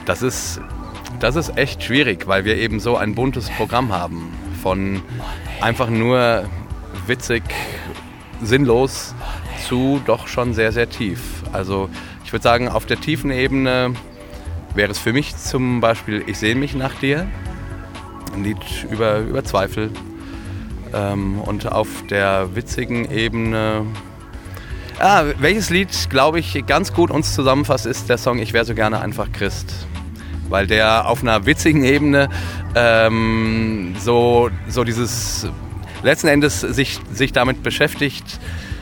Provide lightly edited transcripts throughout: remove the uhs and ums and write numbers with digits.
Das ist echt schwierig, weil wir eben so ein buntes Programm haben. Von einfach nur witzig, sinnlos zu doch schon sehr, sehr tief. Also ich würde sagen, auf der tiefen Ebene wäre es für mich zum Beispiel Ich sehne mich nach dir, ein Lied über Zweifel. Und auf der witzigen Ebene, welches Lied, glaube ich, ganz gut uns zusammenfasst, ist der Song Ich wär so gerne einfach Christ. Weil der auf einer witzigen Ebene so dieses letzten Endes sich damit beschäftigt,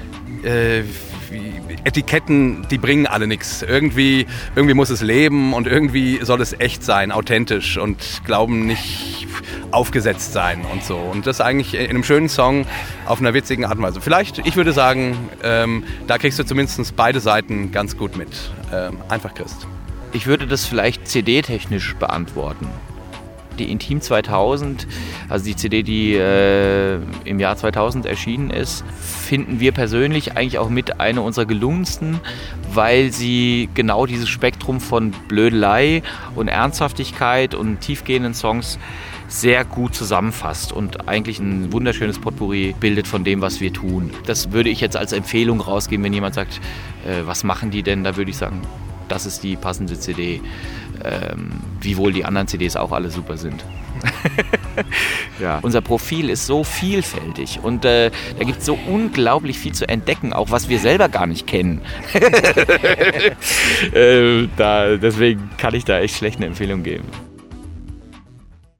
Etiketten, die bringen alle nichts. Irgendwie muss es leben und irgendwie soll es echt sein, authentisch und Glauben nicht aufgesetzt sein und so. Und das eigentlich in einem schönen Song auf einer witzigen Art und Weise. Vielleicht, ich würde sagen, da kriegst du zumindest beide Seiten ganz gut mit. Einfach Christ. Ich würde das vielleicht CD-technisch beantworten. Die Intim 2000, also die CD, die im Jahr 2000 erschienen ist, finden wir persönlich eigentlich auch mit einer unserer gelungensten, weil sie genau dieses Spektrum von Blödelei und Ernsthaftigkeit und tiefgehenden Songs sehr gut zusammenfasst und eigentlich ein wunderschönes Potpourri bildet von dem, was wir tun. Das würde ich jetzt als Empfehlung rausgeben, wenn jemand sagt, was machen die denn? Da würde ich sagen, das ist die passende CD, wiewohl die anderen CDs auch alle super sind. Ja. Unser Profil ist so vielfältig und da gibt es so unglaublich viel zu entdecken, auch was wir selber gar nicht kennen. Deswegen kann ich da echt schlecht eine Empfehlung geben.